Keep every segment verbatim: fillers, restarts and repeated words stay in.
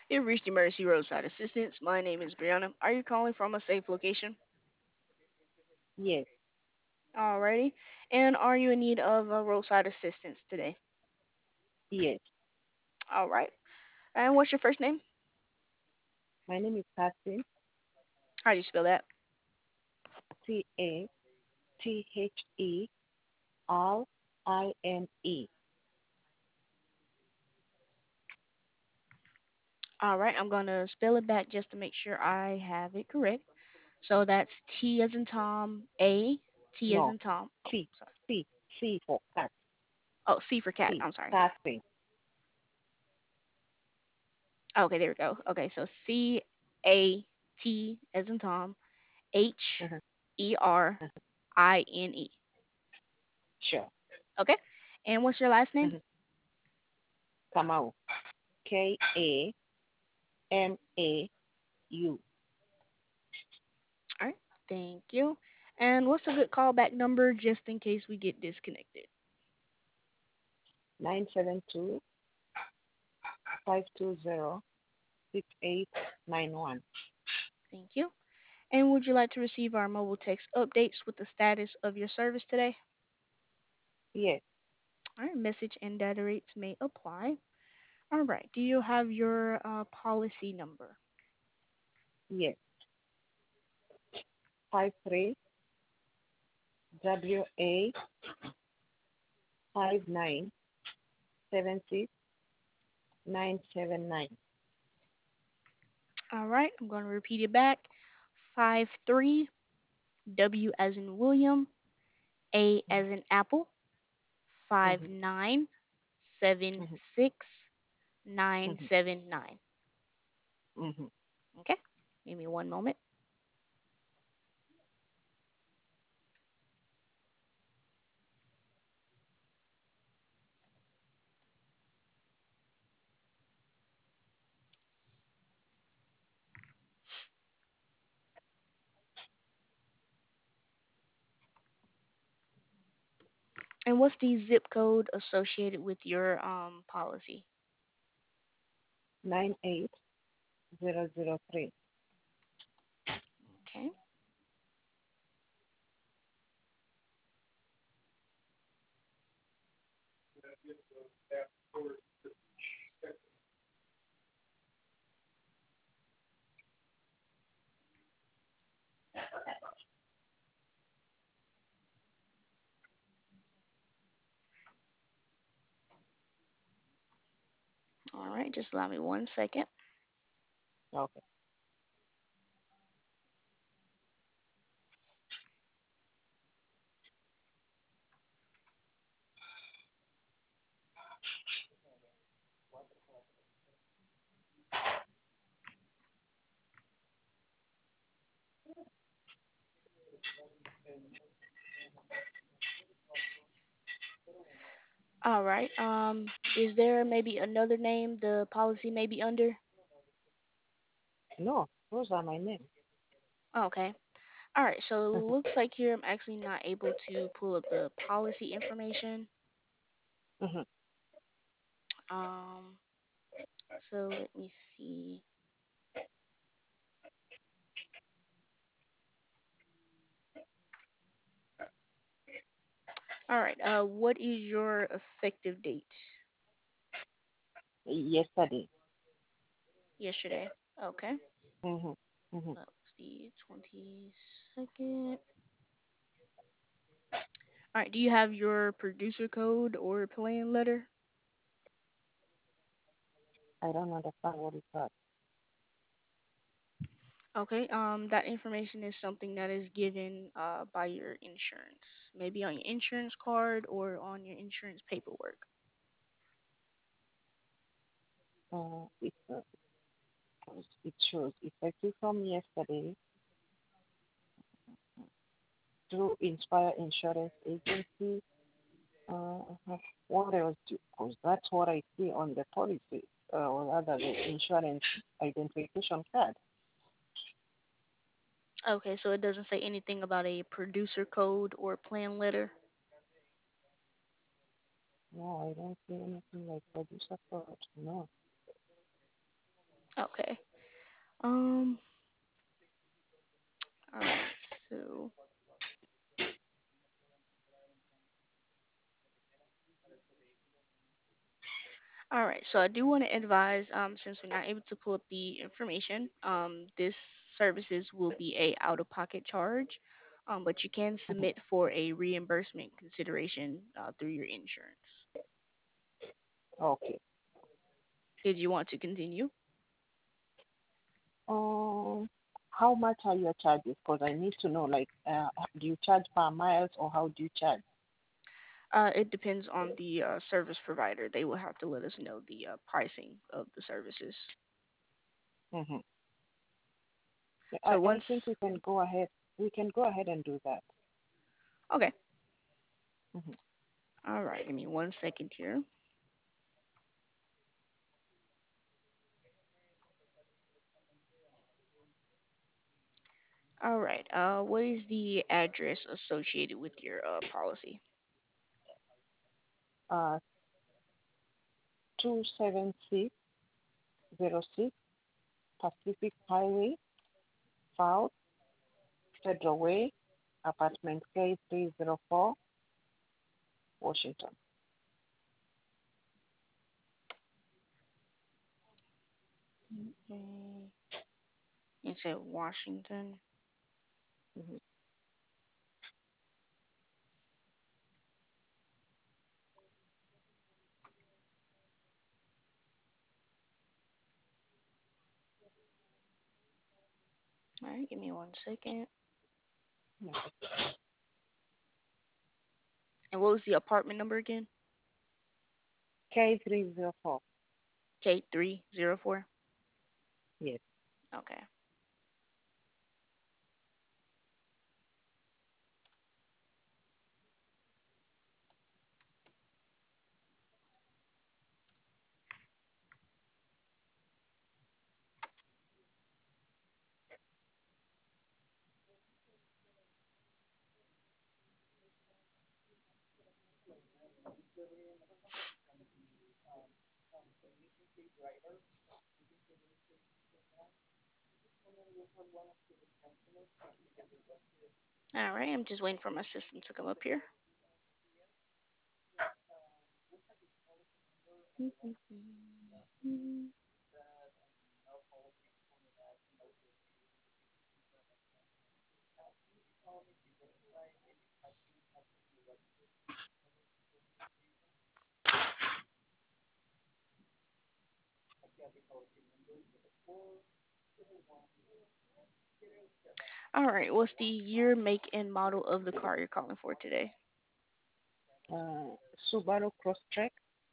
You've reached Emergency Roadside Assistance. My name is Brianna. Are you calling from a safe location? Yes, Alrighty. And are you in need of uh, roadside assistance today? yes. Alright. And what's your first name? My name is Catherine. How do you spell that? C A T H E R I N E. Alright, I'm going to spell it back just to make sure I have it correct. So that's T as in Tom, A, T as No, in Tom. Oh, C sorry. C C for cat. Oh, C for cat. C I'm sorry. Catherine. Okay, there we go. Okay, so C A T as in Tom, H Uh-huh, E R uh-huh. I N E. Sure. Okay. And what's your last name? Uh-huh. Kamau. K A M A U. All right. Thank you. And what's a good callback number just in case we get disconnected? Nine seven two five two zero six eight nine one. Thank you. And would you like to receive our mobile text updates with the status of your service today? Yes, All right. Message and data rates may apply. All right. Do you have your uh, policy number? yes. Five three W A five nine seven six nine seven nine. All right. I'm going to repeat it back. Five three W as in William, A as in Apple, five Mm-hmm, nine seven mm-hmm, six nine mm-hmm, seven nine. mm-hmm. Okay. Give me one moment. And what's the zip code associated with your um policy? Nine eight zero zero three. Okay. All right. Just allow me one second. Okay. All right. Um, is there maybe another name the policy may be under? No, those are my names. Okay. All right. So it looks like here I'm actually not able to pull up the policy information. Mm-hmm. Um, so let me see. All right. Uh, what is your effective date? Yesterday. Yesterday. Okay. Mm-hmm. Mm-hmm. That was the twenty-second. All right. Do you have your producer code or plan letter? I don't understand what is that. Okay. Um, that information is something that is given uh by your insurance, maybe on your insurance card or on your insurance paperwork. Uh, it, uh, it shows effective from yesterday through Inspire Insurance Agency. Uh, what else? Because that's what I see on the policy, uh, or rather the insurance identification card. Okay. So it doesn't say anything about a producer code or plan letter. No, I don't see anything like producer code. No. Okay. Um. All right. So. All right. So I do want to advise, um, since we're not able to pull up the information, um, this services will be a out-of-pocket charge, um, but you can Mhm. submit for a reimbursement consideration uh, through your insurance. Okay. Did you want to continue? Um, how much are your charges? Because I need to know, like, uh, do you charge per miles or how do you charge? Uh, it depends on the uh, service provider. They will have to let us know the uh, pricing of the services. Mm-hmm. I, So I once, think we can go ahead. We can go ahead and do that. okay, Mm-hmm. all right. Give me one second here. All right. Uh, what is the address associated with your uh, policy? Uh, two seven six zero six Pacific Highway, South Federal Way, apartment K three zero four, Washington. Mm, you said Washington. Mm-hmm. All right. Give me one second. Yeah. And what was the apartment number again? K three zero four. K three zero four. Yes. Okay. All right. I'm just waiting for my system to come up here. All right. What's the year, make, and model of the car you're calling for today? Uh, Subaru Crosstrek.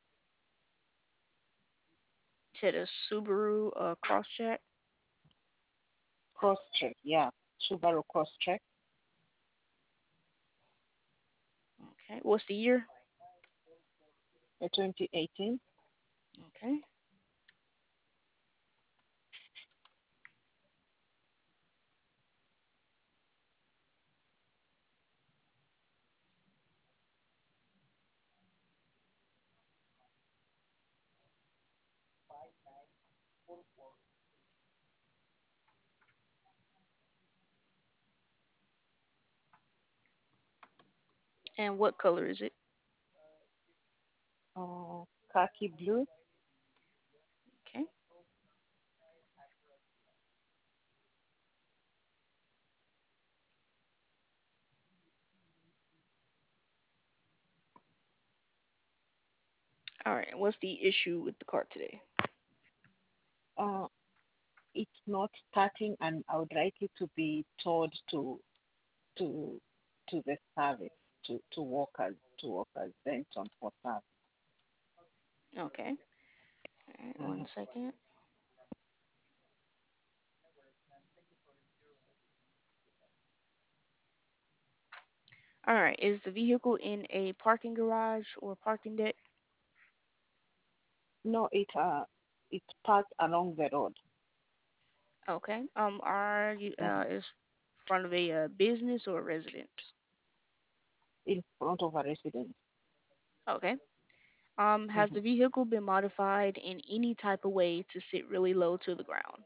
You said a Subaru uh, Crosstrek. Crosstrek. Yeah. Subaru Crosstrek. Okay. What's the year? A twenty eighteen. Okay. And what color is it? Uh, khaki blue. Okay. All right. What's the issue with the car today? Uh, it's not starting, and I would like it to be towed to to to the service to to workers to workers Benton for service. Okay. All right. One Mm-hmm. second. All right. Is the vehicle in a parking garage or parking deck? No, it uh it's parked along the road Okay. Um, are you mm-hmm. uh is front of a uh, business or a residence? in front of a residence. Okay. Um, has Hmm. the vehicle been modified in any type of way to sit really low to the ground?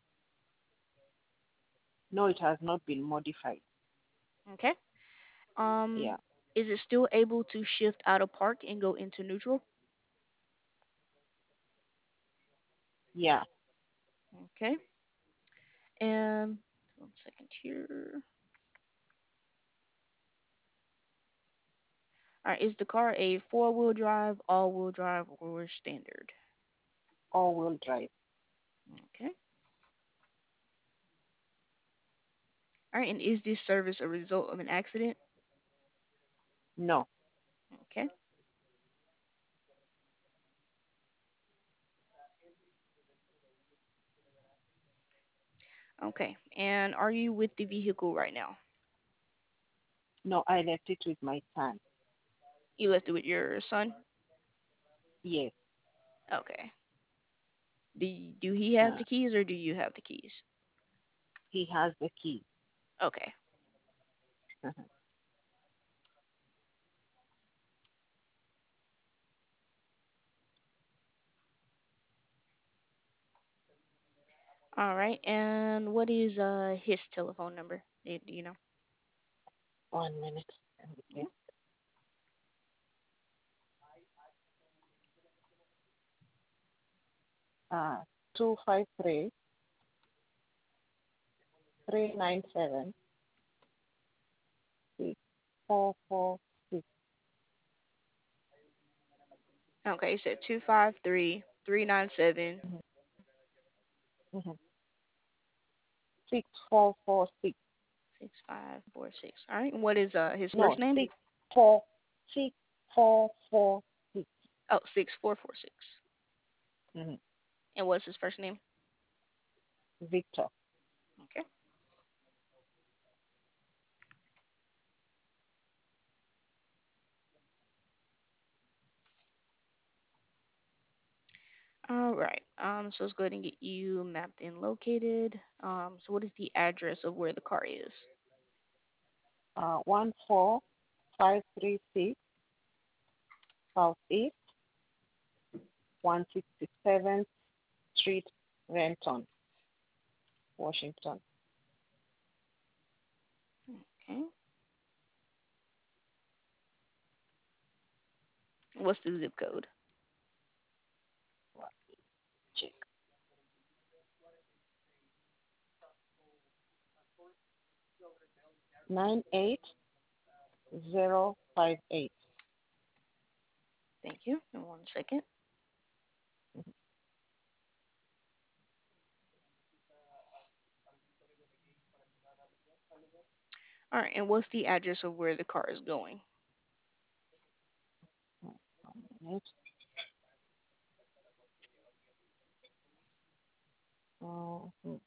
No, it has not been modified. Okay. Um, Yeah, is it still able to shift out of park and go into neutral? yeah, Okay. And one second here. All right, is the car a four-wheel drive, all-wheel drive, or standard? all-wheel drive. Okay. All right, and is this service a result of an accident? No, Okay. Okay. And are you with the vehicle right now? no, I left it with my son. You left it with your son? Yes, Okay. Do you, do he have uh, the keys or do you have the keys? he has the key. Okay. All right. And what is uh his telephone number? Do do you know? One minute. Okay. Uh, two five three three nine seven six four four six. Okay, you said two five three three nine seven Mm-hmm. Mm-hmm. Six four four six. six five four six. All right. And what is uh his No, first name? six four six four four six. Oh, six four four six. Mm-hmm. And what's his first name? Victor. Okay. All right. Um, so let's go ahead and get you mapped and located. Um, so what is the address of where the car is? Uh, one four five three six Southeast one sixty seventh Street, Renton, Washington. Okay. What's the zip code? Check. Nine eight zero five eight. Thank you. In one second. All right. And what's the address of where the car is going? Uh,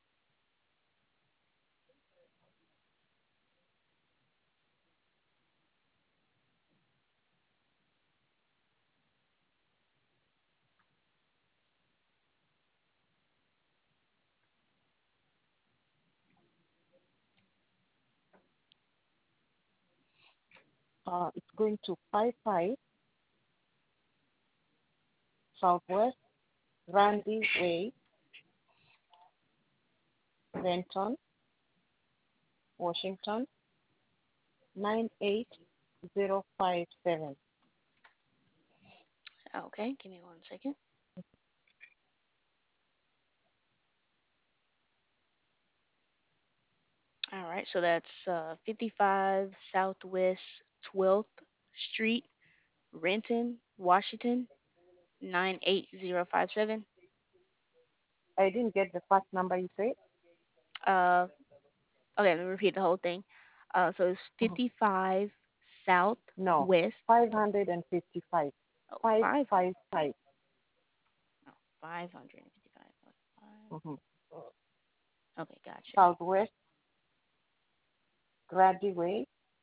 uh, it's going to five five Southwest Randy Way, Renton, Washington, nine eight zero five seven. Okay. Give me one second. All right. So that's uh, fifty-five Southwest twelfth Street, Renton, Washington, nine eight zero five seven. I didn't get the first number you said. Uh, okay, let me repeat the whole thing. Uh, so it's Mhm. fifty-five South No, West. five hundred fifty-five. Oh, five five hundred. five five. Oh, five hundred fifty-five. Mm-hmm. Okay, gotcha. Southwest Grady Way,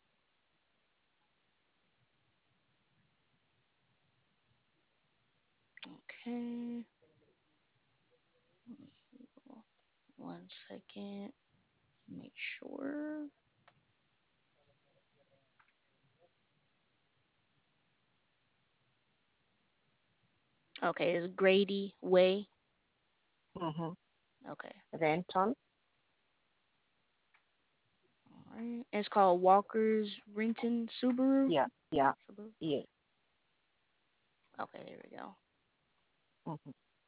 Okay. One second. Make sure. Okay, it's Grady Way. Mm-hmm. Okay. Renton. All right. It's called Walker's Renton Subaru. Yeah, yeah, Subaru. yeah. Okay, there we go. Mm-hmm.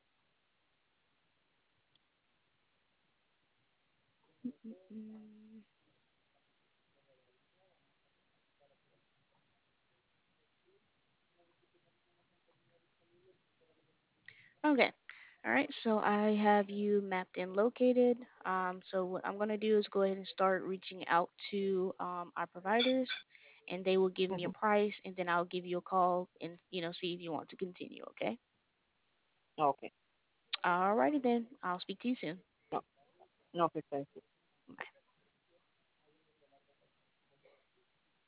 Mm-mm-mm. Okay. All right. So I have you mapped and located. Um, so what I'm gonna do is go ahead and start reaching out to um, our providers, and they will give me a Mm-hmm. price, and then I'll give you a call and you know see if you want to continue. Okay. Okay. Alrighty then. I'll speak to you soon. No, no, okay, thank you.